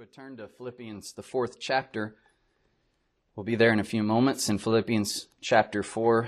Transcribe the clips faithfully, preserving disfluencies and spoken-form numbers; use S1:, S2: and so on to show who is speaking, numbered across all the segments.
S1: would turn to Philippians, the fourth chapter. We'll be there in a few moments in Philippians chapter four.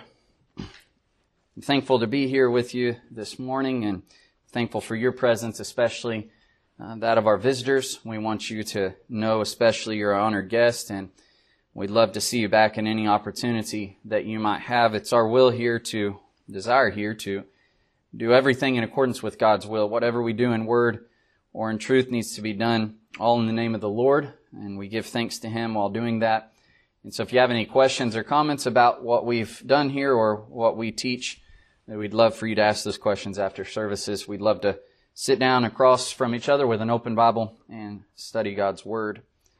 S1: I'm thankful to be here with you this morning and thankful for your presence, especially uh, that of our visitors. We want you to know, especially you're an honored guest, and we'd love to see you back in any opportunity that you might have. It's our will here to, desire here to do everything in accordance with God's will. Whatever we do in word or in truth needs to be done all in the name of the Lord, and we give thanks to Him while doing that. And so if you have any questions or comments about what we've done here or what we teach, we'd love for you to ask those questions after services. We'd love to sit down across from each other with an open Bible and study God's Word.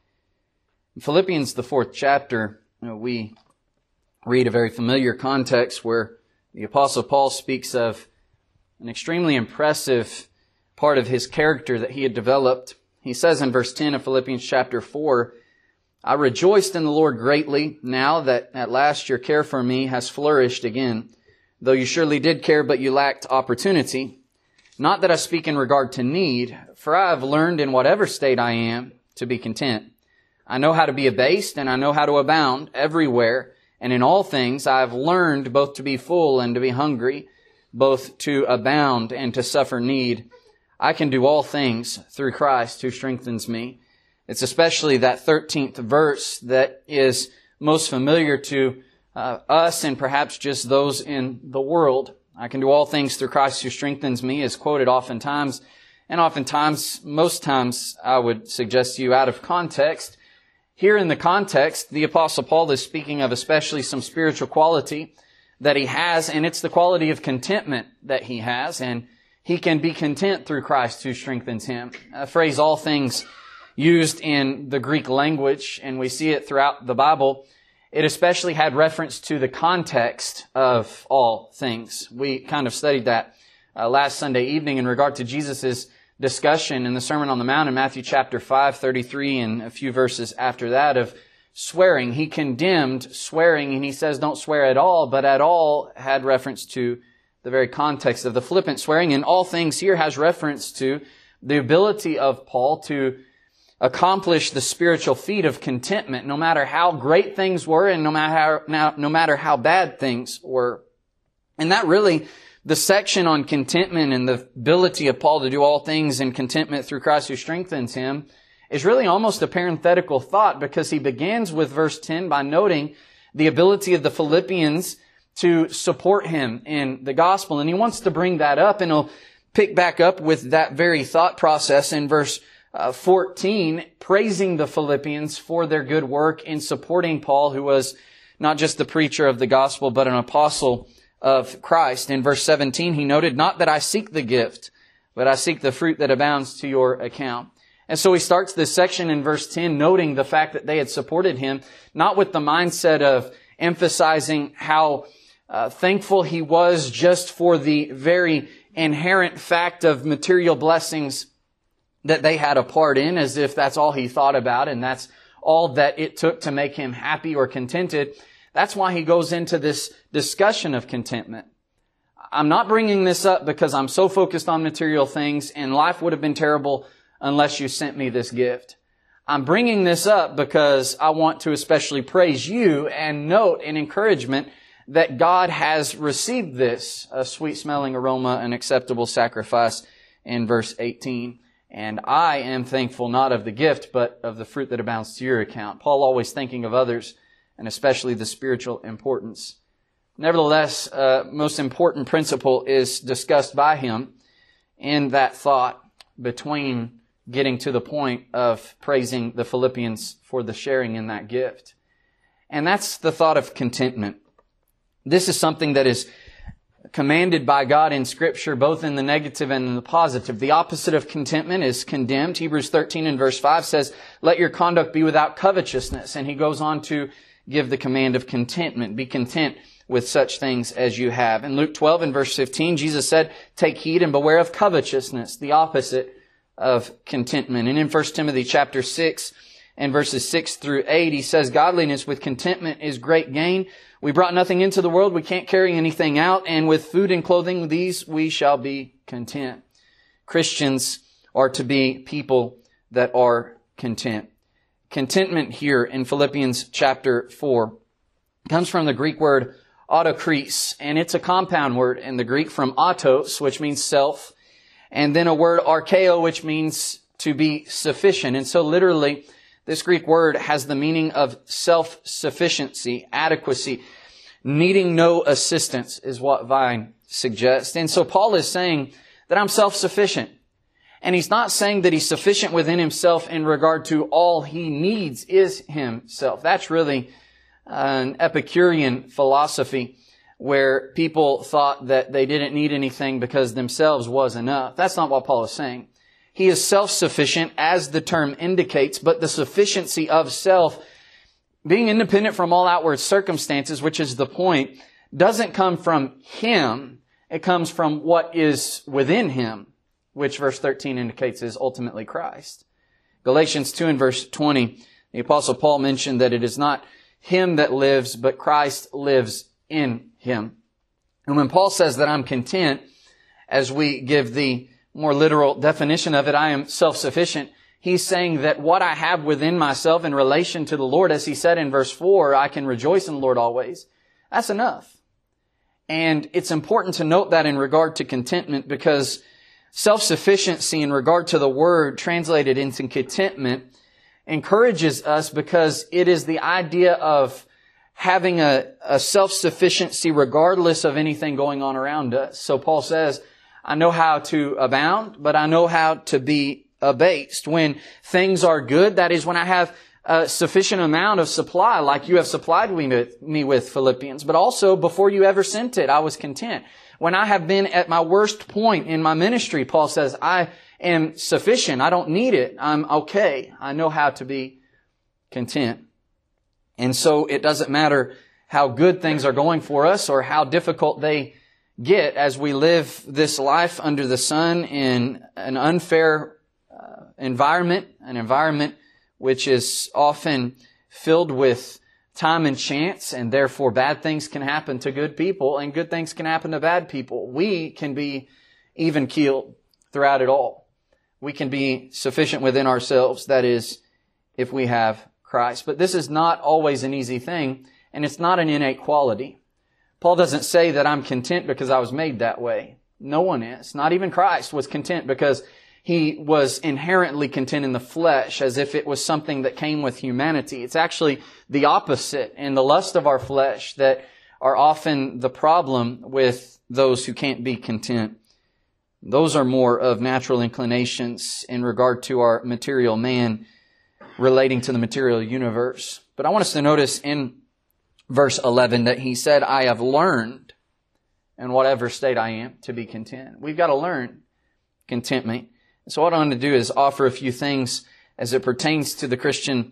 S1: In Philippians, the fourth chapter, you know, we read a very familiar context where the Apostle Paul speaks of an extremely impressive part of his character that he had developed. He says in verse ten of Philippians chapter four, I rejoiced in the Lord greatly now that at last your care for me has flourished again, though you surely did care, but you lacked opportunity. Not that I speak in regard to need, for I have learned in whatever state I am to be content. I know how to be abased, and I know how to abound everywhere, and in all things I have learned both to be full and to be hungry, both to abound and to suffer need. I can do all things through Christ who strengthens me. It's especially that thirteenth verse that is most familiar to uh, us and perhaps just those in the world. I can do all things through Christ who strengthens me is quoted oftentimes, and oftentimes, most times, I would suggest to you out of context. Here in the context, the Apostle Paul is speaking of especially some spiritual quality that he has, and it's the quality of contentment that he has, and he can be content through Christ who strengthens him. A phrase, all things, used in the Greek language, and we see it throughout the Bible. It especially had reference to the context of all things. We kind of studied that uh, last Sunday evening in regard to Jesus' discussion in the Sermon on the Mount in Matthew chapter five, thirty-three, and a few verses after that of swearing. He condemned swearing, and he says don't swear at all, but at all had reference to the very context of the flippant swearing. And all things here has reference to the ability of Paul to accomplish the spiritual feat of contentment, no matter how great things were and no matter how, no matter how bad things were. And that really, the section on contentment and the ability of Paul to do all things in contentment through Christ who strengthens him is really almost a parenthetical thought, because he begins with verse ten by noting the ability of the Philippians to support him in the gospel. And he wants to bring that up, and he'll pick back up with that very thought process in verse uh, fourteen, praising the Philippians for their good work in supporting Paul, who was not just the preacher of the gospel, but an apostle of Christ. In verse seventeen, he noted, not that I seek the gift, but I seek the fruit that abounds to your account. And so he starts this section in verse ten, noting the fact that they had supported him, not with the mindset of emphasizing how Uh, thankful he was just for the very inherent fact of material blessings that they had a part in, as if that's all he thought about and that's all that it took to make him happy or contented. That's why he goes into this discussion of contentment. I'm not bringing this up because I'm so focused on material things and life would have been terrible unless you sent me this gift. I'm bringing this up because I want to especially praise you and note an encouragement that God has received this, a sweet-smelling aroma, an acceptable sacrifice, in verse eighteen. And I am thankful not of the gift, but of the fruit that abounds to your account. Paul always thinking of others, and especially the spiritual importance. Nevertheless, uh, most important principle is discussed by him in that thought between getting to the point of praising the Philippians for the sharing in that gift. And that's the thought of contentment. This is something that is commanded by God in Scripture, both in the negative and in the positive. The opposite of contentment is condemned. Hebrews thirteen and verse five says, let your conduct be without covetousness. And he goes on to give the command of contentment. Be content with such things as you have. In Luke twelve and verse fifteen, Jesus said, take heed and beware of covetousness, the opposite of contentment. And in First Timothy chapter six and verses six through eight, he says, godliness with contentment is great gain. We brought nothing into the world, we can't carry anything out, and with food and clothing, these we shall be content. Christians are to be people that are content. Contentment here in Philippians chapter four comes from the Greek word autokris, and it's a compound word in the Greek from autos, which means self, and then a word archeo, which means to be sufficient. And so literally, this Greek word has the meaning of self-sufficiency, adequacy, needing no assistance is what Vine suggests. And so Paul is saying that I'm self-sufficient. And he's not saying that he's sufficient within himself in regard to all he needs is himself. That's really an Epicurean philosophy where people thought that they didn't need anything because themselves was enough. That's not what Paul is saying. He is self-sufficient, as the term indicates, but the sufficiency of self, being independent from all outward circumstances, which is the point, doesn't come from him. It comes from what is within him, which verse thirteen indicates is ultimately Christ. Galatians two and verse twenty, the Apostle Paul mentioned that it is not him that lives, but Christ lives in him. And when Paul says that I'm content, as we give the more literal definition of it, I am self-sufficient, he's saying that what I have within myself in relation to the Lord, as he said in verse four, I can rejoice in the Lord always. That's enough. And it's important to note that in regard to contentment, because self-sufficiency in regard to the word translated into contentment encourages us, because it is the idea of having a, a self-sufficiency regardless of anything going on around us. So Paul says, I know how to abound, but I know how to be abased. When things are good, that is when I have a sufficient amount of supply, like you have supplied me with, me with Philippians. But also, before you ever sent it, I was content. When I have been at my worst point in my ministry, Paul says, I am sufficient. I don't need it. I'm okay. I know how to be content. And so it doesn't matter how good things are going for us or how difficult they get as we live this life under the sun in an unfair uh, environment, an environment which is often filled with time and chance, and therefore bad things can happen to good people and good things can happen to bad people. We can be even-keeled throughout it all. We can be sufficient within ourselves, that is, if we have Christ. But this is not always an easy thing, and it's not an innate quality. Paul doesn't say that I'm content because I was made that way. No one is. Not even Christ was content because He was inherently content in the flesh, as if it was something that came with humanity. It's actually the opposite, and the lust of our flesh that are often the problem with those who can't be content. Those are more of natural inclinations in regard to our material man relating to the material universe. But I want us to notice in verse eleven that he said, I have learned in whatever state I am to be content. We've got to learn contentment. So what I want to do is offer a few things as it pertains to the Christian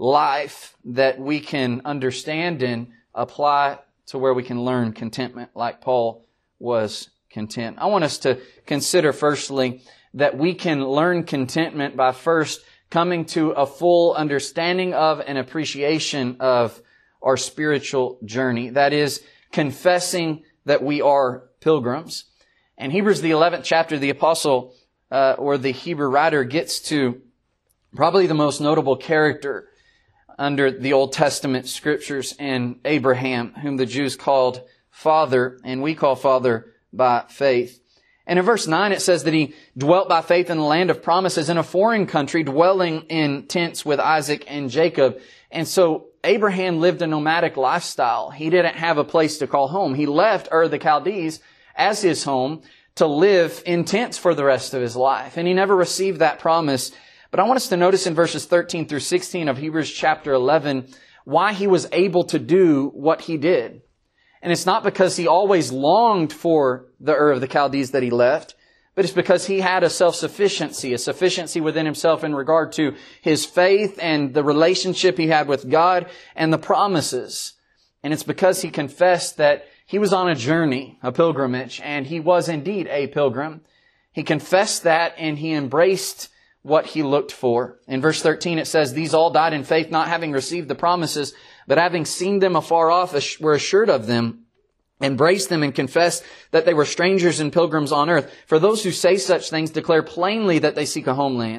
S1: life that we can understand and apply to where we can learn contentment like Paul was content. I want us to consider firstly that we can learn contentment by first coming to a full understanding of and appreciation of our spiritual journey. That is, confessing that we are pilgrims. In Hebrews, the eleventh chapter, the apostle uh, or the Hebrew writer gets to probably the most notable character under the Old Testament scriptures, in Abraham, whom the Jews called father, and we call father by faith. And in verse nine it says that he dwelt by faith in the land of promises in a foreign country, dwelling in tents with Isaac and Jacob. And so Abraham lived a nomadic lifestyle. He didn't have a place to call home. He left Ur the Chaldees as his home to live in tents for the rest of his life. And he never received that promise. But I want us to notice in verses thirteen through sixteen of Hebrews chapter eleven why he was able to do what he did. And it's not because he always longed for the Ur of the Chaldees that he left, but it's because he had a self-sufficiency, a sufficiency within himself in regard to his faith and the relationship he had with God and the promises. And it's because he confessed that he was on a journey, a pilgrimage, and he was indeed a pilgrim. He confessed that and he embraced what he looked for. In verse thirteen it says, these all died in faith, not having received the promises, but having seen them afar off, were assured of them, embraced them, and confessed that they were strangers and pilgrims on earth. For those who say such things declare plainly that they seek a homeland.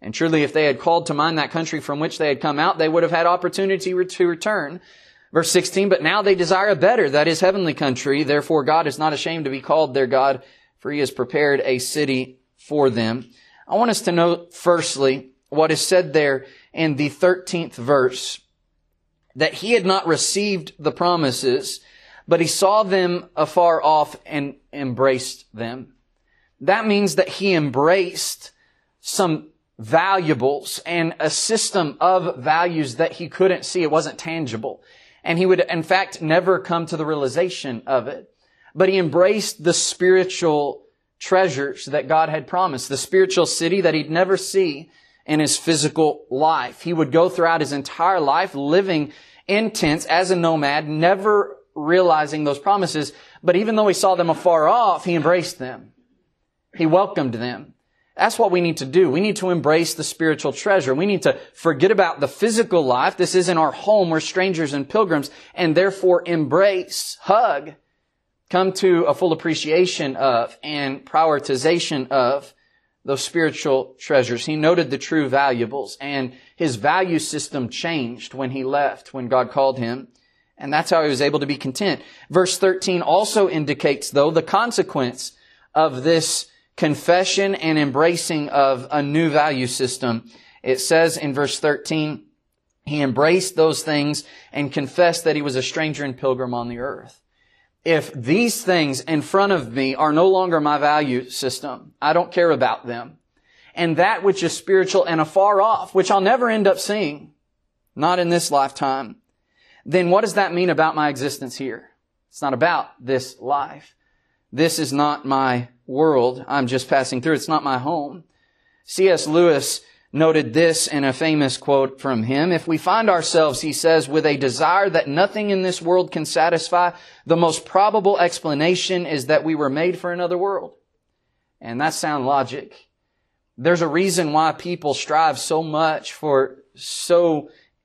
S1: And truly, if they had called to mind that country from which they had come out, they would have had opportunity to return. Verse sixteen, but now they desire a better, that is heavenly country. Therefore God is not ashamed to be called their God, for He has prepared a city for them. I want us to note firstly what is said there in the thirteenth verse, that he had not received the promises, but he saw them afar off and embraced them. That means that he embraced some valuables and a system of values that he couldn't see. It wasn't tangible. And he would, in fact, never come to the realization of it. But he embraced the spiritual treasures that God had promised, the spiritual city that he'd never see in his physical life. He would go throughout his entire life living in tents as a nomad, never realizing those promises. But even though he saw them afar off, he embraced them. He welcomed them. That's what we need to do. We need to embrace the spiritual treasure. We need to forget about the physical life. This isn't our home. We're strangers and pilgrims, and therefore embrace, hug, come to a full appreciation of and prioritization of those spiritual treasures. He noted the true valuables, and his value system changed when he left, when God called him. And that's how he was able to be content. Verse thirteen also indicates, though, the consequence of this confession and embracing of a new value system. It says in verse thirteen, he embraced those things and confessed that he was a stranger and pilgrim on the earth. If these things in front of me are no longer my value system, I don't care about them. And that which is spiritual and afar off, which I'll never end up seeing, not in this lifetime, then what does that mean about my existence here? It's not about this life. This is not my world. I'm just passing through. It's not my home. C S Lewis noted this in a famous quote from him. If we find ourselves, he says, with a desire that nothing in this world can satisfy, the most probable explanation is that we were made for another world. And that's sound logic. There's a reason why people strive so much for so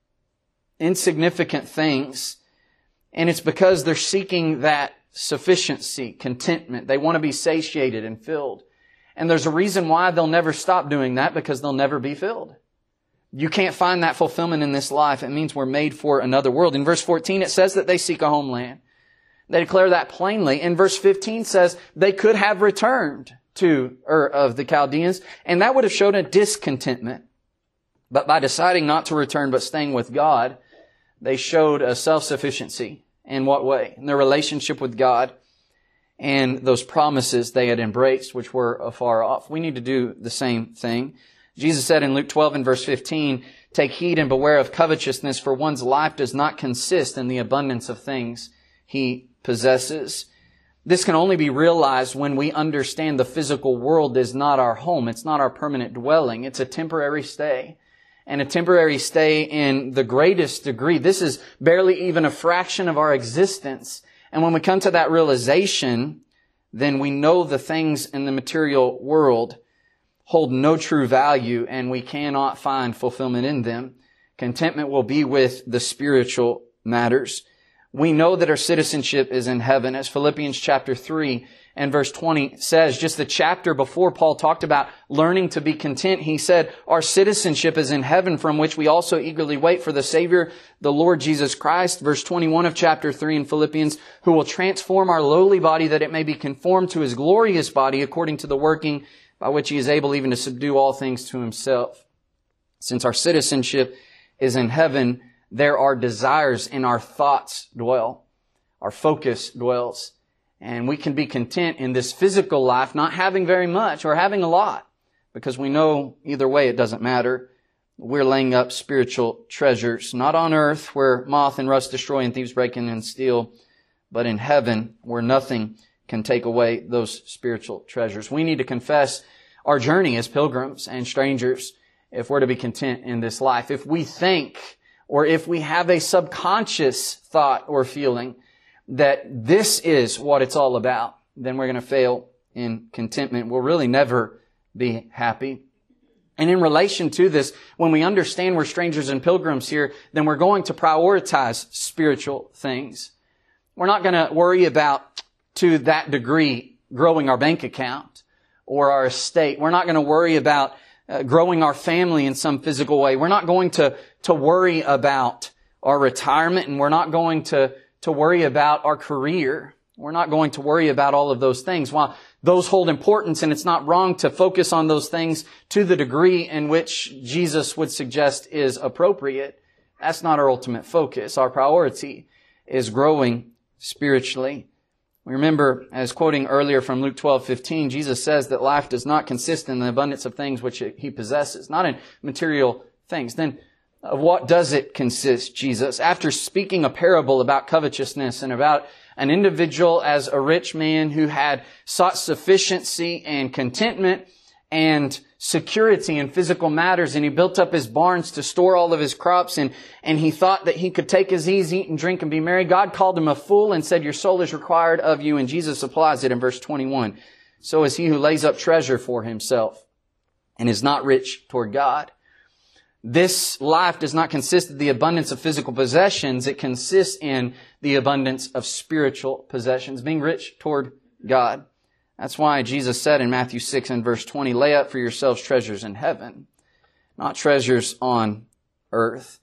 S1: insignificant things. And it's because they're seeking that sufficiency, contentment. They want to be satiated and filled. And there's a reason why they'll never stop doing that, because they'll never be filled. You can't find that fulfillment in this life. It means we're made for another world. In verse fourteen, it says that they seek a homeland. They declare that plainly. In verse fifteen says they could have returned to Ur of the Chaldeans, and that would have shown a discontentment. But by deciding not to return but staying with God, they showed a self-sufficiency. In what way? In their relationship with God and those promises they had embraced, which were afar off. We need to do the same thing. Jesus said in Luke twelve and verse fifteen, take heed and beware of covetousness, for one's life does not consist in the abundance of things he possesses. This can only be realized when we understand the physical world is not our home. It's not our permanent dwelling. It's a temporary stay. And a temporary stay in the greatest degree. This is barely even a fraction of our existence. And when we come to that realization, then we know the things in the material world hold no true value, and we cannot find fulfillment in them. Contentment will be with the spiritual matters. We know that our citizenship is in heaven, as Philippians chapter three and verse twenty says. Just the chapter before, Paul talked about learning to be content. He said, our citizenship is in heaven, from which we also eagerly wait for the Savior, the Lord Jesus Christ. Verse twenty-one of chapter three in Philippians, who will transform our lowly body that it may be conformed to His glorious body, according to the working by which He is able even to subdue all things to Himself. Since our citizenship is in heaven, there are desires in our thoughts dwell. Our focus dwells. And we can be content in this physical life, not having very much or having a lot, because we know either way it doesn't matter. We're laying up spiritual treasures, not on earth where moth and rust destroy and thieves break in and steal, but in heaven where nothing can take away those spiritual treasures. We need to confess our journey as pilgrims and strangers if we're to be content in this life. If we think, or if we have a subconscious thought or feeling that this is what it's all about, then we're going to fail in contentment. We'll really never be happy. And in relation to this, when we understand we're strangers and pilgrims here, then we're going to prioritize spiritual things. We're not going to worry about, to that degree, growing our bank account or our estate. We're not going to worry about uh, growing our family in some physical way. We're not going to, to worry about our retirement, and we're not going to, to worry about our career. We're not going to worry about all of those things. While those hold importance, and it's not wrong to focus on those things to the degree in which Jesus would suggest is appropriate, that's not our ultimate focus. Our priority is growing spiritually. We remember, as quoting earlier from Luke twelve fifteen, Jesus says that life does not consist in the abundance of things which He possesses, not in material things. Then, of what does it consist, Jesus? After speaking a parable about covetousness and about an individual as a rich man who had sought sufficiency and contentment and security in physical matters, and he built up his barns to store all of his crops, and, and he thought that he could take his ease, eat and drink and be merry. God called him a fool and said, your soul is required of you. And Jesus applies it in verse twenty-one. So is he who lays up treasure for himself and is not rich toward God. This life does not consist of the abundance of physical possessions. It consists in the abundance of spiritual possessions, being rich toward God. That's why Jesus said in Matthew six and verse twenty, lay up for yourselves treasures in heaven, not treasures on earth.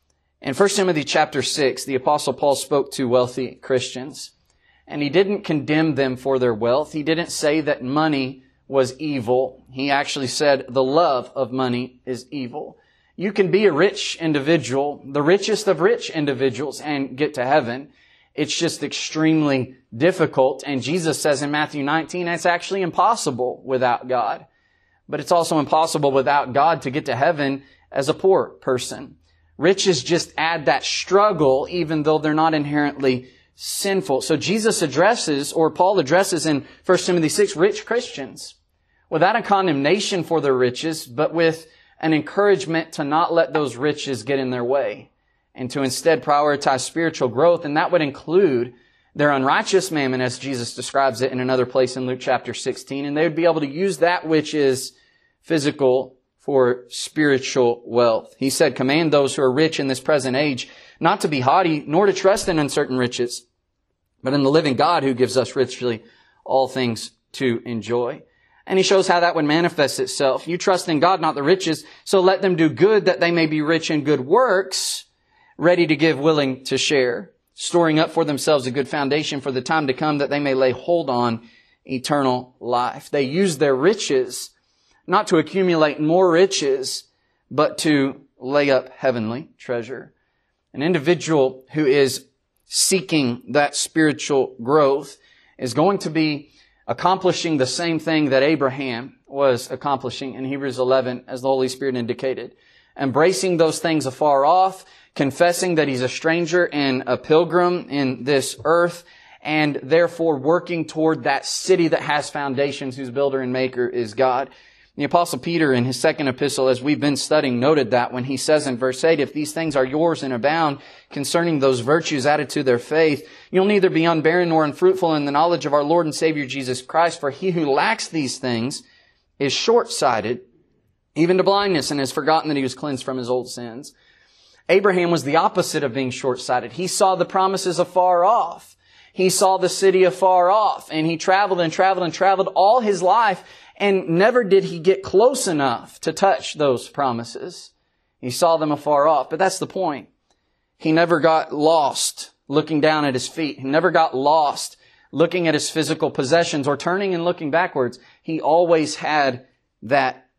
S1: In First Timothy chapter six, the Apostle Paul spoke to wealthy Christians, and he didn't condemn them for their wealth. He didn't say that money was evil. He actually said the love of money is evil. You can be a rich individual, the richest of rich individuals, and get to heaven. It's just extremely difficult. And Jesus says in Matthew nineteen, it's actually impossible without God. But it's also impossible without God to get to heaven as a poor person. Riches just add that struggle, even though they're not inherently sinful. So Jesus addresses, or Paul addresses in First Timothy six, rich Christians without a condemnation for their riches, but with an encouragement to not let those riches get in their way and to instead prioritize spiritual growth. And that would include their unrighteous mammon, as Jesus describes it in another place in Luke chapter sixteen. And they would be able to use that which is physical for spiritual wealth. He said, command those who are rich in this present age not to be haughty, nor to trust in uncertain riches, but in the living God who gives us richly all things to enjoy. And he shows how that would manifest itself. You trust in God, not the riches, so let them do good that they may be rich in good works, ready to give, willing to share, storing up for themselves a good foundation for the time to come, that they may lay hold on eternal life. They use their riches not to accumulate more riches, but to lay up heavenly treasure. An individual who is seeking that spiritual growth is going to be accomplishing the same thing that Abraham was accomplishing in Hebrews eleven, as the Holy Spirit indicated. Embracing those things afar off, confessing that he's a stranger and a pilgrim in this earth, and therefore working toward that city that has foundations, whose builder and maker is God. The Apostle Peter, in his second epistle, as we've been studying, noted that when he says in verse eight, if these things are yours and abound concerning those virtues added to their faith, you'll neither be unbarren nor unfruitful in the knowledge of our Lord and Savior Jesus Christ. For he who lacks these things is short-sighted, even to blindness, and has forgotten that he was cleansed from his old sins. Abraham was the opposite of being short-sighted. He saw the promises afar off. He saw the city afar off, and he traveled and traveled and traveled all his life, and never did he get close enough to touch those promises. He saw them afar off. But that's the point. He never got lost looking down at his feet. He never got lost looking at his physical possessions or turning and looking backwards. He always had that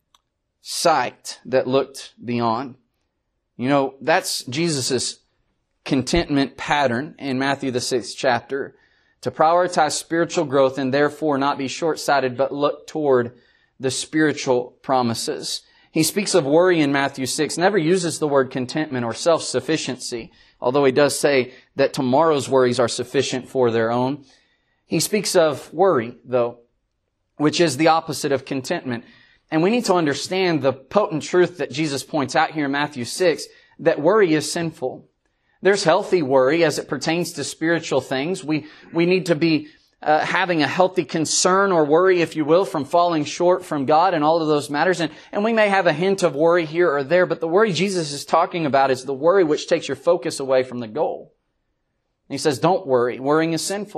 S1: sight that looked beyond. You know, that's Jesus' contentment pattern in Matthew the sixth chapter. To prioritize spiritual growth and therefore not be short-sighted, but look toward the spiritual promises. He speaks of worry in Matthew six, never uses the word contentment or self-sufficiency, although he does say that tomorrow's worries are sufficient for their own. He speaks of worry, though, which is the opposite of contentment. And we need to understand the potent truth that Jesus points out here in Matthew six, that worry is sinful. There's healthy worry as it pertains to spiritual things. We, we need to be uh, having a healthy concern or worry, if you will, from falling short from God and all of those matters. And, and we may have a hint of worry here or there, but the worry Jesus is talking about is the worry which takes your focus away from the goal. And he says, don't worry. Worrying is sinful.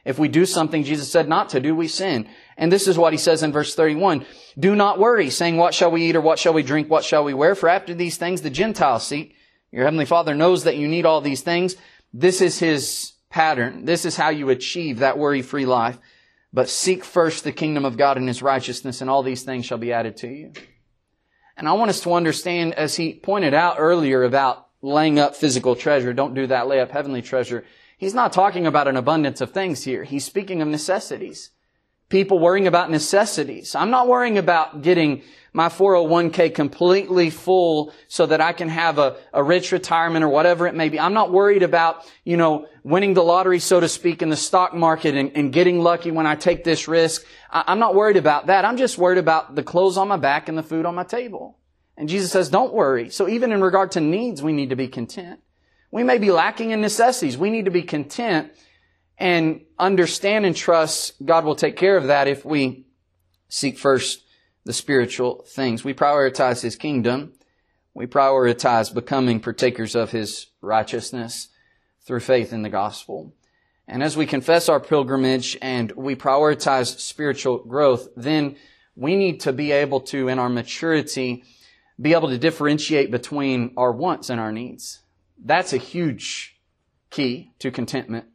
S1: If we do something Jesus said not to do, we sin. And this is what he says in verse thirty-one. Do not worry, saying, what shall we eat, or what shall we drink, what shall we wear? For after these things the Gentiles seek. Your heavenly Father knows that you need all these things. This is His pattern. This is how you achieve that worry-free life. But seek first the kingdom of God and His righteousness, and all these things shall be added to you. And I want us to understand, as he pointed out earlier about laying up physical treasure, don't do that, lay up heavenly treasure. He's not talking about an abundance of things here. He's speaking of necessities. People worrying about necessities. I'm not worrying about getting my four oh one k completely full so that I can have a, a rich retirement or whatever it may be. I'm not worried about, you know, winning the lottery, so to speak, in the stock market and, and getting lucky when I take this risk. I, I'm not worried about that. I'm just worried about the clothes on my back and the food on my table. And Jesus says, don't worry. So even in regard to needs, we need to be content. We may be lacking in necessities. We need to be content and understand and trust God will take care of that if we seek first the spiritual things. We prioritize His kingdom. We prioritize becoming partakers of His righteousness through faith in the gospel. And as we confess our pilgrimage and we prioritize spiritual growth, then we need to be able to, in our maturity, be able to differentiate between our wants and our needs. That's a huge key to contentment.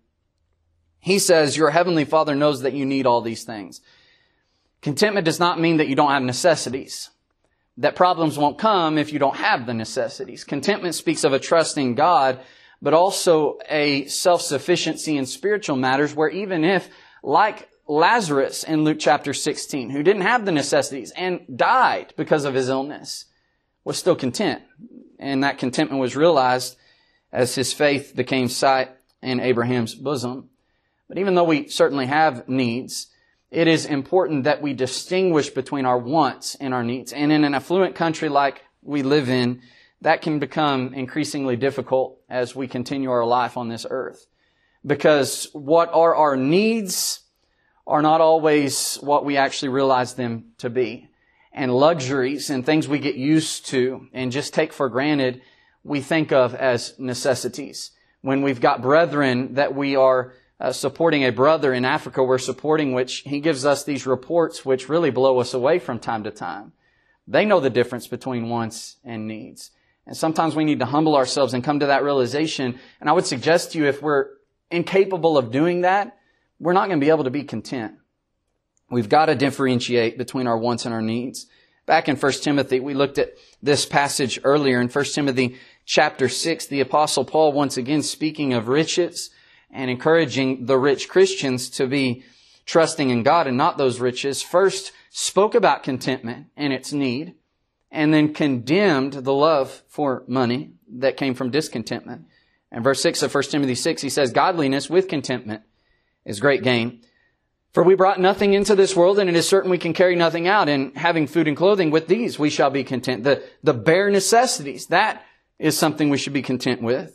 S1: He says, your heavenly Father knows that you need all these things. Contentment does not mean that you don't have necessities. That problems won't come if you don't have the necessities. Contentment speaks of a trust in God, but also a self-sufficiency in spiritual matters where even if, like Lazarus in Luke chapter sixteen, who didn't have the necessities and died because of his illness, was still content. And that contentment was realized as his faith became sight in Abraham's bosom. But even though we certainly have needs, it is important that we distinguish between our wants and our needs. And in an affluent country like we live in, that can become increasingly difficult as we continue our life on this earth. Because what are our needs are not always what we actually realize them to be. And luxuries and things we get used to and just take for granted, we think of as necessities. When we've got brethren that we are Uh, supporting a brother in Africa we're supporting, which he gives us these reports which really blow us away from time to time. They know the difference between wants and needs. And sometimes we need to humble ourselves and come to that realization. And I would suggest to you, if we're incapable of doing that, we're not going to be able to be content. We've got to differentiate between our wants and our needs. Back in First Timothy, we looked at this passage earlier. In First Timothy chapter six, the Apostle Paul, once again speaking of riches, and encouraging the rich Christians to be trusting in God and not those riches, first spoke about contentment and its need, and then condemned the love for money that came from discontentment. In verse six of First Timothy six, he says, godliness with contentment is great gain. For we brought nothing into this world, and it is certain we can carry nothing out. And having food and clothing, with these we shall be content. The, the bare necessities, that is something we should be content with.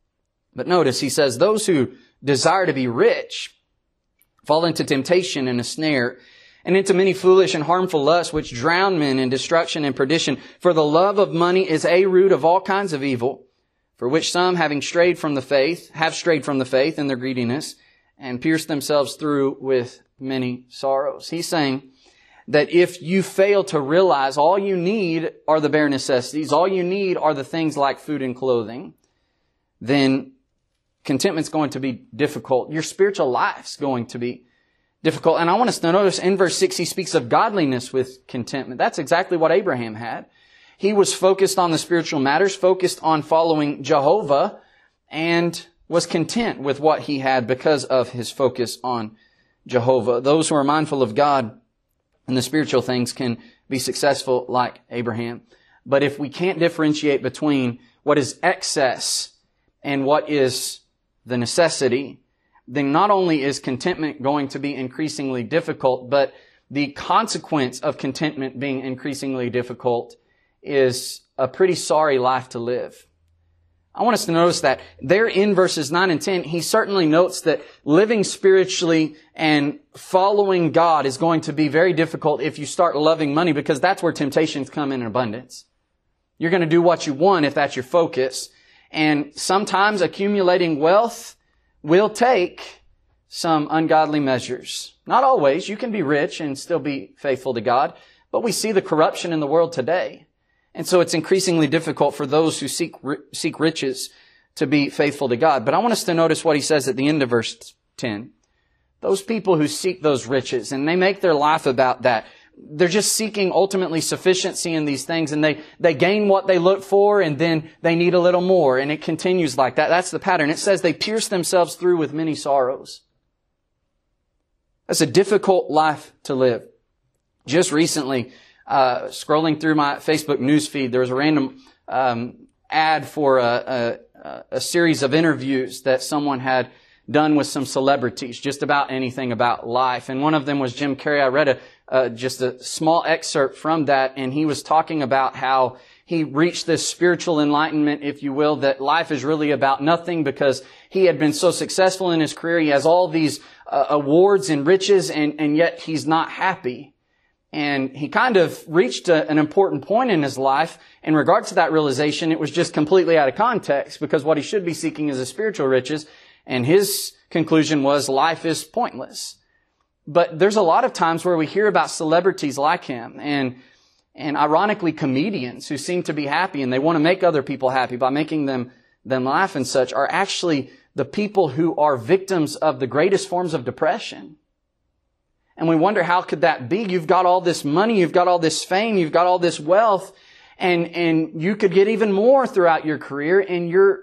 S1: But notice, he says, those who desire to be rich fall into temptation and a snare, and into many foolish and harmful lusts, which drown men in destruction and perdition. For the love of money is a root of all kinds of evil, for which some, having strayed from the faith, have strayed from the faith in their greediness, and pierced themselves through with many sorrows. He's saying that if you fail to realize all you need are the bare necessities, all you need are the things like food and clothing, then contentment's going to be difficult. Your spiritual life's going to be difficult. And I want us to notice in verse six, he speaks of godliness with contentment. That's exactly what Abraham had. He was focused on the spiritual matters, focused on following Jehovah, and was content with what he had because of his focus on Jehovah. Those who are mindful of God and the spiritual things can be successful like Abraham. But if we can't differentiate between what is excess and what is the necessity, then not only is contentment going to be increasingly difficult, but the consequence of contentment being increasingly difficult is a pretty sorry life to live. I want us to notice that there in verses nine and ten, he certainly notes that living spiritually and following God is going to be very difficult if you start loving money, because that's where temptations come in abundance. You're going to do what you want if that's your focus. And sometimes accumulating wealth will take some ungodly measures. Not always. You can be rich and still be faithful to God, but we see the corruption in the world today. And so it's increasingly difficult for those who seek seek riches to be faithful to God. But I want us to notice what he says at the end of verse ten. Those people who seek those riches, and they make their life about that. They're just seeking ultimately sufficiency in these things, and they, they gain what they look for, and then they need a little more, and it continues like that. That's the pattern. It says they pierce themselves through with many sorrows. That's a difficult life to live. Just recently, uh, scrolling through my Facebook news feed, there was a random um, ad for a, a, a series of interviews that someone had done with some celebrities, just about anything about life. And one of them was Jim Carrey. I read a, uh, just a small excerpt from that, and he was talking about how he reached this spiritual enlightenment, if you will, that life is really about nothing because he had been so successful in his career. He has all these uh, awards and riches, and, and yet he's not happy. And he kind of reached a, an important point in his life. In regard to that realization, it was just completely out of context, because what he should be seeking is a spiritual riches. And his conclusion was life is pointless. But there's a lot of times where we hear about celebrities like him, and and ironically comedians who seem to be happy and they want to make other people happy by making them them laugh and such, are actually the people who are victims of the greatest forms of depression. And we wonder, how could that be? You've got all this money, you've got all this fame, you've got all this wealth, and and you could get even more throughout your career, and you're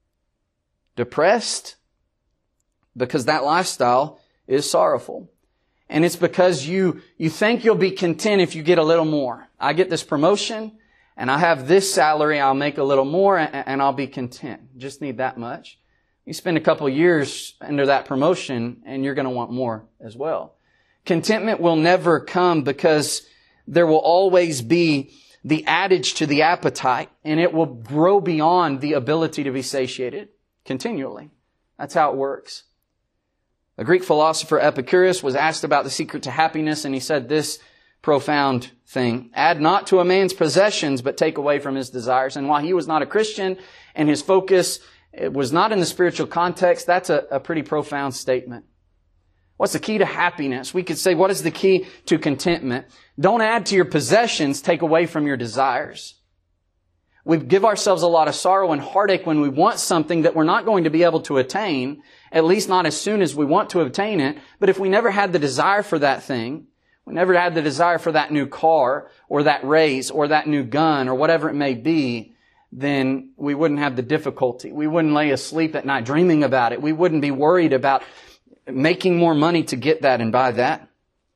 S1: depressed because that lifestyle is sorrowful. And it's because you, you think you'll be content if you get a little more. I get this promotion and I have this salary, I'll make a little more and, and I'll be content. Just need that much. You spend a couple of years under that promotion and you're going to want more as well. Contentment will never come because there will always be the adage to the appetite, and it will grow beyond the ability to be satiated continually. That's how it works. A Greek philosopher, Epicurus, was asked about the secret to happiness, and he said this profound thing: add not to a man's possessions, but take away from his desires. And while he was not a Christian and his focus it was not in the spiritual context, that's a, a pretty profound statement. What's the key to happiness? We could say, what is the key to contentment? Don't add to your possessions, take away from your desires. We give ourselves a lot of sorrow and heartache when we want something that we're not going to be able to attain, at least not as soon as we want to obtain it. But if we never had the desire for that thing, we never had the desire for that new car or that raise or that new gun or whatever it may be, then we wouldn't have the difficulty. We wouldn't lay asleep at night dreaming about it. We wouldn't be worried about making more money to get that and buy that.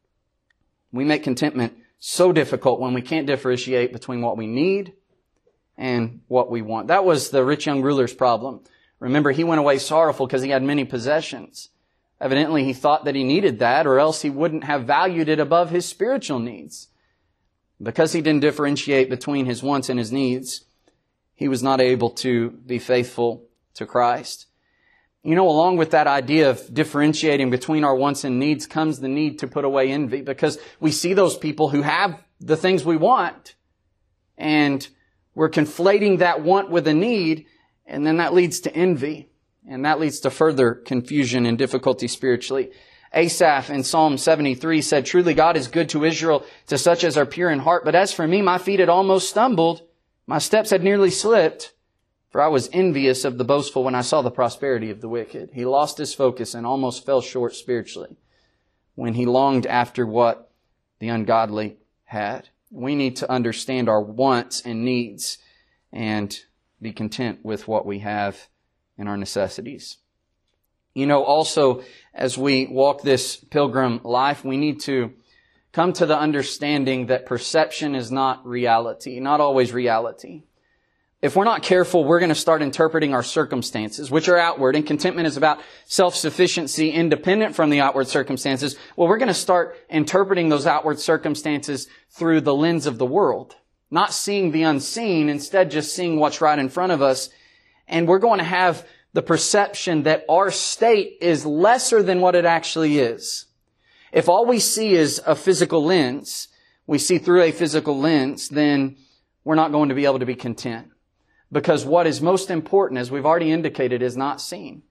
S1: We make contentment so difficult when we can't differentiate between what we need and what we want. That was the rich young ruler's problem. Remember, he went away sorrowful because he had many possessions. Evidently, he thought that he needed that, or else he wouldn't have valued it above his spiritual needs. Because he didn't differentiate between his wants and his needs, he was not able to be faithful to Christ. You know, along with that idea of differentiating between our wants and needs comes the need to put away envy, because we see those people who have the things we want, and we're conflating that want with a need, and then that leads to envy, and that leads to further confusion and difficulty spiritually. Asaph in Psalm seventy-three said, truly God is good to Israel, to such as are pure in heart. But as for me, my feet had almost stumbled. My steps had nearly slipped. For I was envious of the boastful when I saw the prosperity of the wicked. He lost his focus and almost fell short spiritually when he longed after what the ungodly had. We need to understand our wants and needs and be content with what we have in our necessities. You know, also, as we walk this pilgrim life, we need to come to the understanding that perception is not reality, not always reality. If we're not careful, we're going to start interpreting our circumstances, which are outward, and contentment is about self-sufficiency independent from the outward circumstances. Well, we're going to start interpreting those outward circumstances through the lens of the world, not seeing the unseen, instead just seeing what's right in front of us. And we're going to have the perception that our state is lesser than what it actually is. If all we see is a physical lens, we see through a physical lens, then we're not going to be able to be content. Because what is most important, as we've already indicated, is not seen.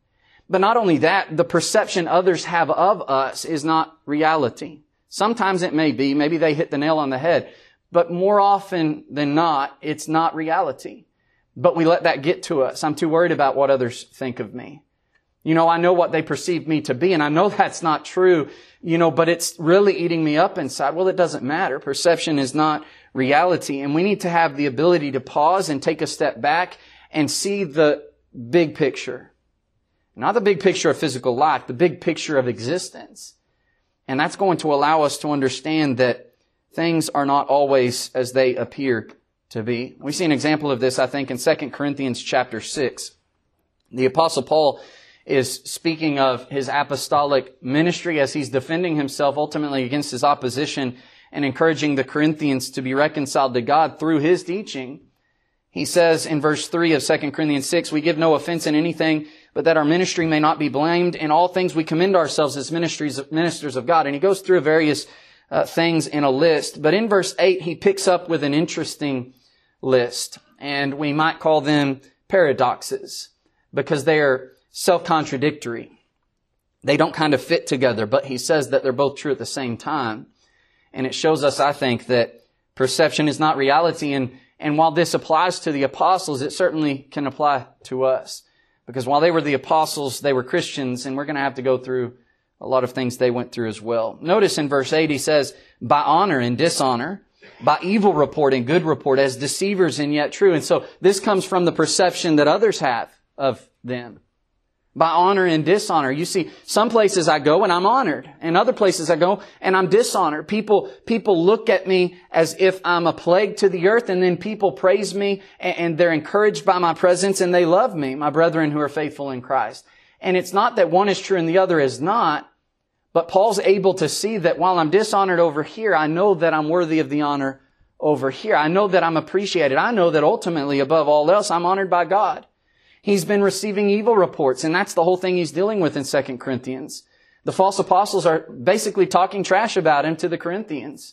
S1: But not only that, the perception others have of us is not reality. Sometimes it may be, maybe they hit the nail on the head, but more often than not, it's not reality. But we let that get to us. I'm too worried about what others think of me. You know, I know what they perceive me to be, and I know that's not true, you know, but it's really eating me up inside. Well, it doesn't matter. Perception is not reality, and we need to have the ability to pause and take a step back and see the big picture. Not the big picture of physical life, the big picture of existence. And that's going to allow us to understand that things are not always as they appear to be. We see an example of this, I think, in Second Corinthians chapter six. The Apostle Paul is speaking of his apostolic ministry as he's defending himself ultimately against his opposition and encouraging the Corinthians to be reconciled to God through his teaching. He says in verse three of Second Corinthians six, we give no offense in anything, but that our ministry may not be blamed. In all things we commend ourselves as ministries, ministers of God. And he goes through various uh, things in a list. But in verse eight, he picks up with an interesting list. And we might call them paradoxes because they are self-contradictory. They don't kind of fit together, but he says that they're both true at the same time. And it shows us, I think, that perception is not reality. And, and while this applies to the apostles, it certainly can apply to us. Because while they were the apostles, they were Christians, and we're going to have to go through a lot of things they went through as well. Notice in verse eight, he says, by honor and dishonor, by evil report and good report, as deceivers and yet true. And so this comes from the perception that others have of them. By honor and dishonor. You see, some places I go and I'm honored. And other places I go and I'm dishonored. People, people look at me as if I'm a plague to the earth, and then people praise me and they're encouraged by my presence and they love me, my brethren who are faithful in Christ. And it's not that one is true and the other is not, but Paul's able to see that while I'm dishonored over here, I know that I'm worthy of the honor over here. I know that I'm appreciated. I know that ultimately, above all else, I'm honored by God. He's been receiving evil reports, and that's the whole thing he's dealing with in Second Corinthians. The false apostles are basically talking trash about him to the Corinthians.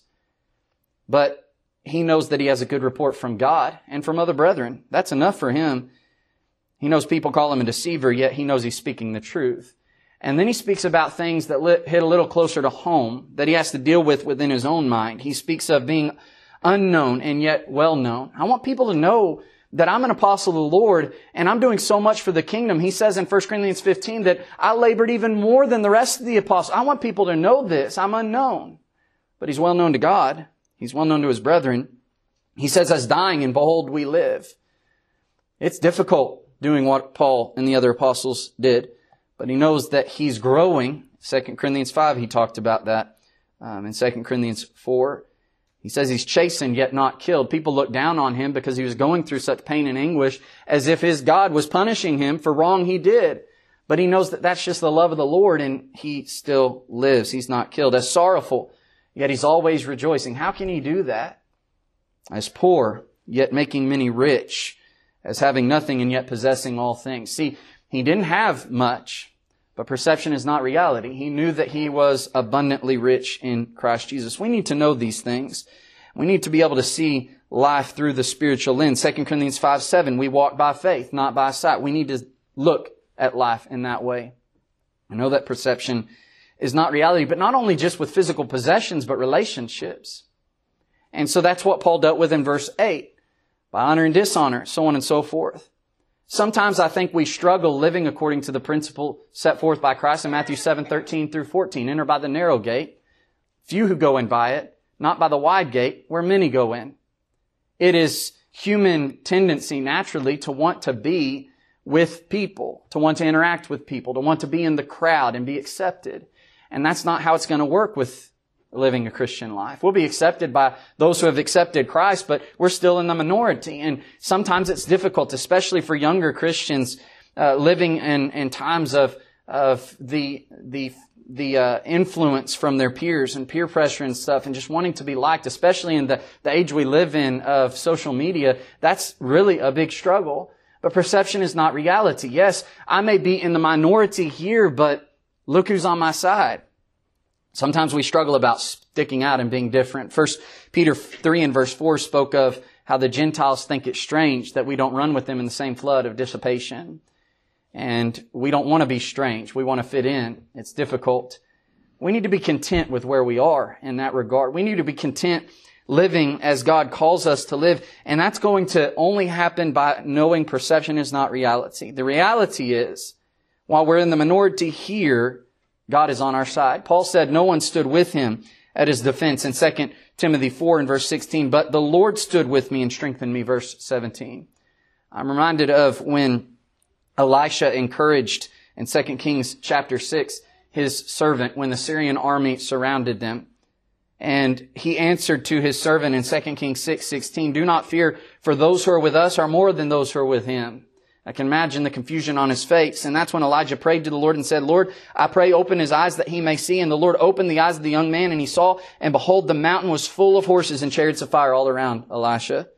S1: But he knows that he has a good report from God and from other brethren. That's enough for him. He knows people call him a deceiver, yet he knows he's speaking the truth. And then he speaks about things that hit a little closer to home, that he has to deal with within his own mind. He speaks of being unknown and yet well known. I want people to know that I'm an apostle of the Lord and I'm doing so much for the kingdom. He says in First Corinthians fifteen that I labored even more than the rest of the apostles. I want people to know this. I'm unknown. But he's well known to God. He's well known to his brethren. He says, as dying, and behold, we live. It's difficult doing what Paul and the other apostles did, but he knows that he's growing. Second Corinthians five, he talked about that. Um, in Second Corinthians four, he says he's chastened yet not killed. People look down on him because he was going through such pain and anguish as if his God was punishing him for wrong he did. But he knows that that's just the love of the Lord, and he still lives. He's not killed. As sorrowful, yet he's always rejoicing. How can he do that? As poor, yet making many rich. As having nothing and yet possessing all things. See, he didn't have much, but perception is not reality. He knew that he was abundantly rich in Christ Jesus. We need to know these things. We need to be able to see life through the spiritual lens. Second Corinthians five seven, we walk by faith, not by sight. We need to look at life in that way. I know that perception is not reality, but not only just with physical possessions, but relationships. And so that's what Paul dealt with in verse eight. By honor and dishonor, so on and so forth. Sometimes I think we struggle living according to the principle set forth by Christ in Matthew seven thirteen through fourteen. Enter by the narrow gate, few who go in by it, not by the wide gate, where many go in. It is human tendency naturally to want to be with people, to want to interact with people, to want to be in the crowd and be accepted. And that's not how it's going to work with living a Christian life. We'll be accepted by those who have accepted Christ, but we're still in the minority. And sometimes it's difficult, especially for younger Christians, uh, living in, in times of, of the, the, the, uh, influence from their peers and peer pressure and stuff, and just wanting to be liked, especially in the, the age we live in of social media. That's really a big struggle. But perception is not reality. Yes, I may be in the minority here, but look who's on my side. Sometimes we struggle about sticking out and being different. First Peter three and verse four spoke of how the Gentiles think it strange that we don't run with them in the same flood of dissipation. And we don't want to be strange. We want to fit in. It's difficult. We need to be content with where we are in that regard. We need to be content living as God calls us to live. And that's going to only happen by knowing perception is not reality. The reality is, while we're in the minority here, God is on our side. Paul said no one stood with him at his defense in Second Timothy four and verse sixteen, but the Lord stood with me and strengthened me, verse seventeen. I'm reminded of when Elisha encouraged in Second Kings chapter six his servant when the Syrian army surrounded them. And he answered to his servant in Second Kings six sixteen, do not fear, for those who are with us are more than those who are with him. I can imagine the confusion on his face. And that's when Elijah prayed to the Lord and said, Lord, I pray open his eyes that he may see. And the Lord opened the eyes of the young man and he saw, and behold, the mountain was full of horses and chariots of fire all around Elisha.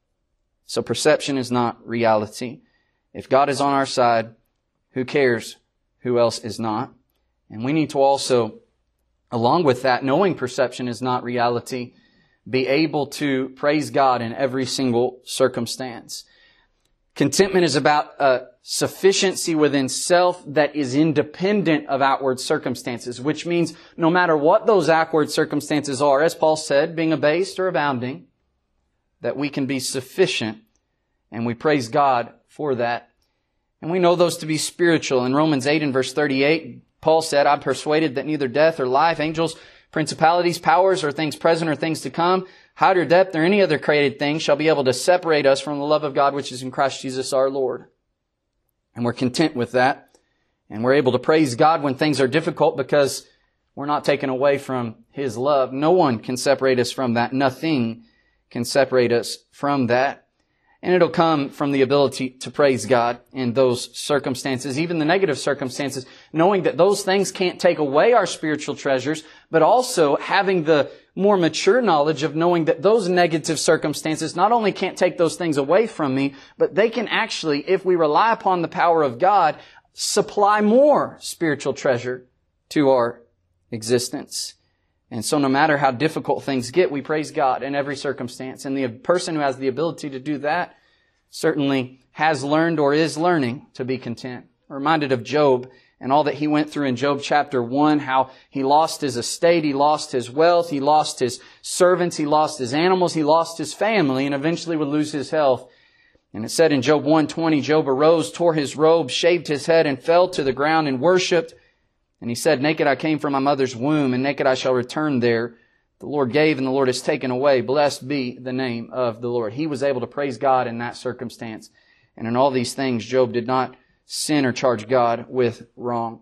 S1: So perception is not reality. If God is on our side, who cares who else is not? And we need to also, along with that, knowing perception is not reality, be able to praise God in every single circumstance. Contentment is about a sufficiency within self that is independent of outward circumstances, which means no matter what those outward circumstances are, as Paul said, being abased or abounding, that we can be sufficient, and we praise God for that. And we know those to be spiritual. In Romans eight and verse thirty-eight, Paul said, I'm persuaded that neither death or life, angels, principalities, powers, or things present or things to come, height or depth, or any other created thing shall be able to separate us from the love of God which is in Christ Jesus our Lord. And we're content with that. And we're able to praise God when things are difficult because we're not taken away from His love. No one can separate us from that. Nothing can separate us from that. And it'll come from the ability to praise God in those circumstances, even the negative circumstances, knowing that those things can't take away our spiritual treasures, but also having the more mature knowledge of knowing that those negative circumstances not only can't take those things away from me, but they can actually, if we rely upon the power of God, supply more spiritual treasure to our existence. And so no matter how difficult things get, we praise God in every circumstance. And the person who has the ability to do that certainly has learned or is learning to be content. I'm reminded of Job and all that he went through in Job chapter one, how he lost his estate, he lost his wealth, he lost his servants, he lost his animals, he lost his family, and eventually would lose his health. And it said in Job one twenty, Job arose, tore his robe, shaved his head, and fell to the ground and worshipped. And he said, naked I came from my mother's womb, and naked I shall return there. The Lord gave, and the Lord has taken away. Blessed be the name of the Lord. He was able to praise God in that circumstance. And in all these things, Job did not sin or charge God with wrong.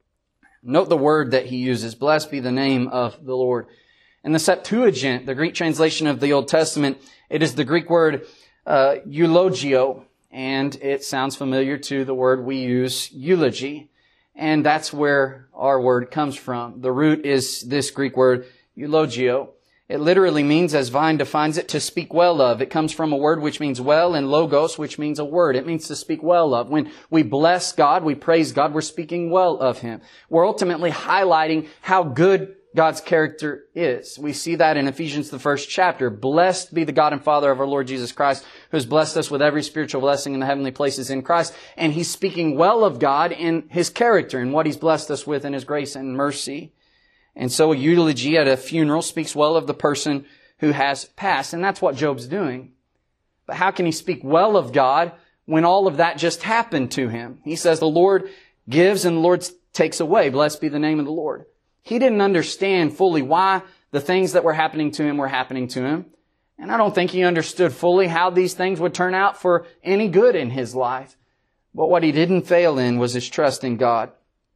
S1: Note the word that he uses. Blessed be the name of the Lord. In the Septuagint, the Greek translation of the Old Testament, it is the Greek word uh, eulogio. And it sounds familiar to the word we use, eulogy. And that's where our word comes from. The root is this Greek word, eulogio. It literally means, as Vine defines it, to speak well of. It comes from a word which means well, and logos, which means a word. It means to speak well of. When we bless God, we praise God, we're speaking well of Him. We're ultimately highlighting how good God's character is. We see that in Ephesians, the first chapter. Blessed be the God and Father of our Lord Jesus Christ, who has blessed us with every spiritual blessing in the heavenly places in Christ. And He's speaking well of God in His character and what He's blessed us with in His grace and mercy. And so a eulogy at a funeral speaks well of the person who has passed. And that's what Job's doing. But how can he speak well of God when all of that just happened to him? He says the Lord gives and the Lord takes away. Blessed be the name of the Lord. He didn't understand fully why the things that were happening to him were happening to him. And I don't think he understood fully how these things would turn out for any good in his life. But what he didn't fail in was his trust in God.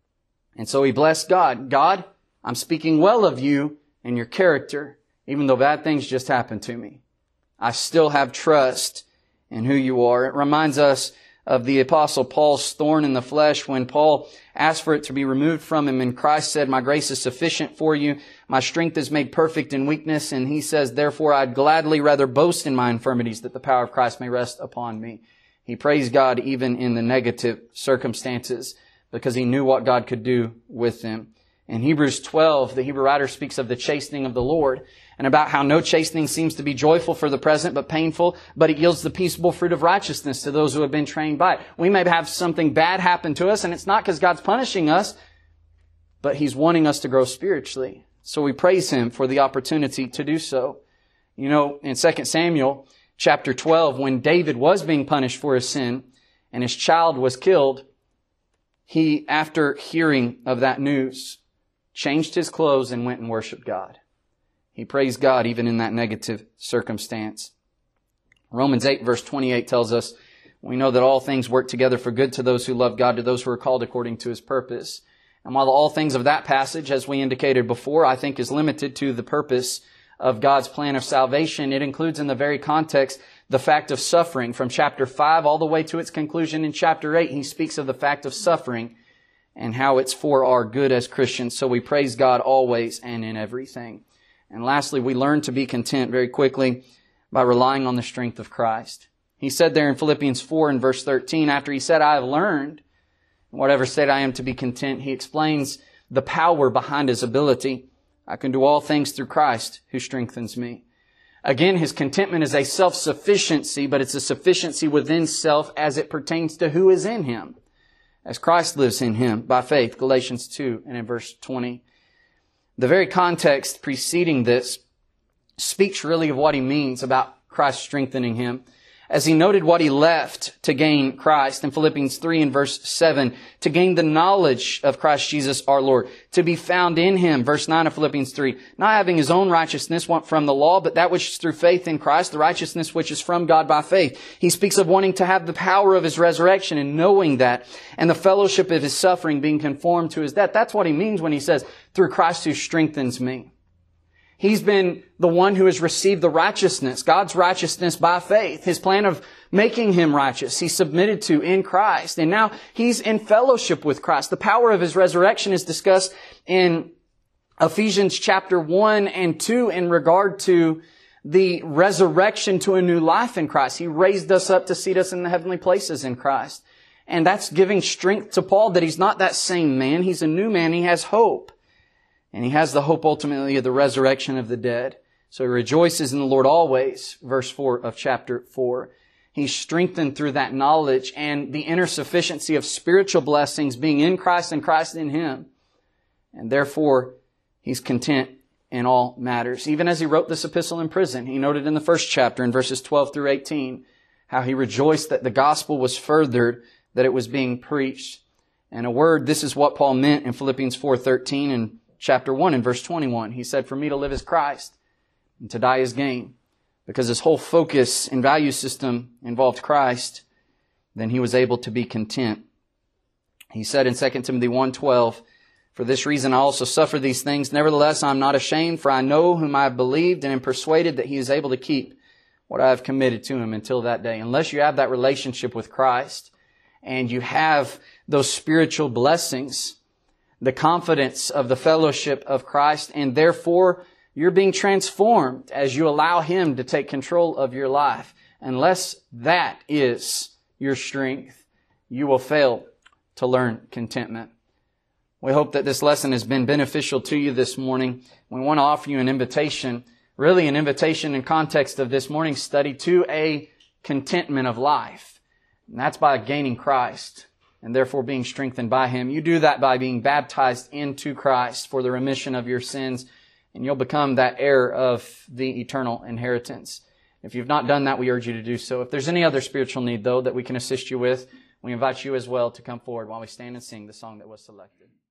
S1: And so he blessed God. God, I'm speaking well of you and your character, even though bad things just happened to me. I still have trust in who you are. It reminds us of the Apostle Paul's thorn in the flesh when Paul asked for it to be removed from him, and Christ said, my grace is sufficient for you. My strength is made perfect in weakness. And he says, therefore I'd gladly rather boast in my infirmities, that the power of Christ may rest upon me. He praised God even in the negative circumstances because he knew what God could do with them. In Hebrews twelve, the Hebrew writer speaks of the chastening of the Lord. and about how no chastening seems to be joyful for the present, but painful, but it yields the peaceable fruit of righteousness to those who have been trained by it. We may have something bad happen to us, and it's not because God's punishing us, but He's wanting us to grow spiritually. So we praise Him for the opportunity to do so. You know, in Second Samuel chapter twelve, when David was being punished for his sin and his child was killed, he, after hearing of that news, changed his clothes and went and worshiped God. He praised God even in that negative circumstance. Romans eight verse twenty-eight tells us, we know that all things work together for good to those who love God, to those who are called according to His purpose. And while the all things of that passage, as we indicated before, I think is limited to the purpose of God's plan of salvation, it includes in the very context the fact of suffering. From chapter five all the way to its conclusion in chapter eight, he speaks of the fact of suffering and how it's for our good as Christians. So we praise God always and in everything. And lastly, we learn to be content very quickly by relying on the strength of Christ. He said there in Philippians four and verse thirteen, after he said, I have learned, in whatever state I am, to be content, he explains the power behind his ability. I can do all things through Christ who strengthens me. Again, his contentment is a self-sufficiency, but it's a sufficiency within self as it pertains to who is in him, as Christ lives in him by faith, Galatians two and in verse twenty. The very context preceding this speaks really of what he means about Christ strengthening him. As he noted what he left to gain Christ in Philippians three and verse seven, to gain the knowledge of Christ Jesus our Lord, to be found in Him, verse nine of Philippians three, not having his own righteousness from the law, but that which is through faith in Christ, the righteousness which is from God by faith. He speaks of wanting to have the power of His resurrection and knowing that, and the fellowship of His suffering, being conformed to His death. That's what he means when he says, through Christ who strengthens me. He's been the one who has received the righteousness, God's righteousness by faith. His plan of making him righteous, he submitted to in Christ. And now he's in fellowship with Christ. The power of his resurrection is discussed in Ephesians chapter one and two in regard to the resurrection to a new life in Christ. He raised us up to seat us in the heavenly places in Christ. And that's giving strength to Paul that he's not that same man. He's a new man. He has hope. And he has the hope ultimately of the resurrection of the dead. So he rejoices in the Lord always, verse four of chapter four. He's strengthened through that knowledge and the inner sufficiency of spiritual blessings being in Christ and Christ in him. And therefore, he's content in all matters. Even as he wrote this epistle in prison, he noted in the first chapter in verses twelve through eighteen, how he rejoiced that the gospel was furthered, that it was being preached. And a word, this is what Paul meant in Philippians four thirteen and chapter one and verse twenty-one. He said, for me to live is Christ and to die is gain. Because his whole focus and value system involved Christ, then he was able to be content. He said in Second Timothy one twelve, for this reason I also suffer these things. Nevertheless, I am not ashamed, for I know whom I have believed and am persuaded that he is able to keep what I have committed to him until that day. Unless you have that relationship with Christ and you have those spiritual blessings, the confidence of the fellowship of Christ, and therefore you're being transformed as you allow Him to take control of your life. Unless that is your strength, you will fail to learn contentment. We hope that this lesson has been beneficial to you this morning. We want to offer you an invitation, really an invitation in context of this morning's study, to a contentment of life. And that's by gaining Christ and therefore being strengthened by Him. You do that by being baptized into Christ for the remission of your sins, and you'll become that heir of the eternal inheritance. If you've not done that, we urge you to do so. If there's any other spiritual need, though, that we can assist you with, we invite you as well to come forward while we stand and sing the song that was selected.